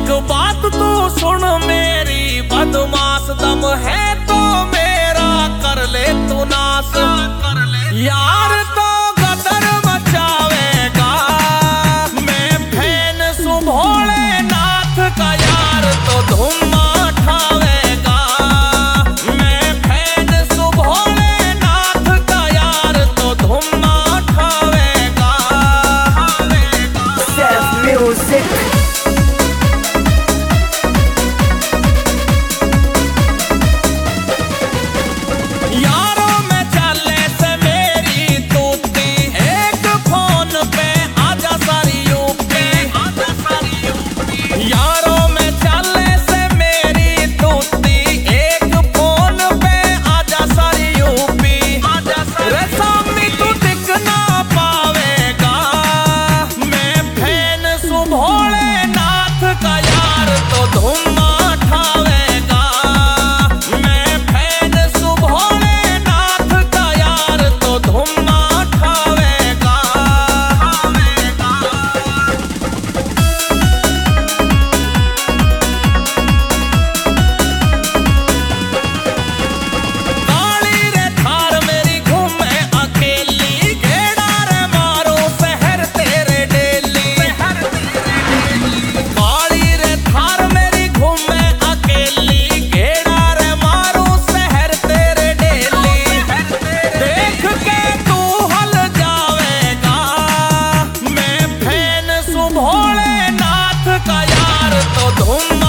बात तू सुन मेरी बदमाश, दम है तो मेरा कर ले तू नाश। यार तो गदर मचावेगा, मैं फैन सु भोलेनाथ का, यार तो धूम उठावेगा। मैं फैन सु भोलेनाथ का, यार तो धूम उठावेगा। Self music. यारों में चले से मेरी तूती, एक फोन पे आजा सारी यूपी। यारों में चले से मेरी तूती, एक फोन पे आजा सारी यूपी। रे सामने तू टिक ना पावेगा, मैं फैन सु भोलेनाथ का, यार तो धूम उठावेगा। मैं फैन सु भोलेनाथ का, यार तो धूम उठावेगा। काली रे थार मेरी घूमे अकेली, गेड़ा रे मारो शहर तेरे डेली। काली रे थार मेरी घूमे अकेली, गेड़ा रे मारो शहर तेरे डेली। देख के तू हल जावेगा, मैं फैन सु भोलेनाथ का, यार तो धूम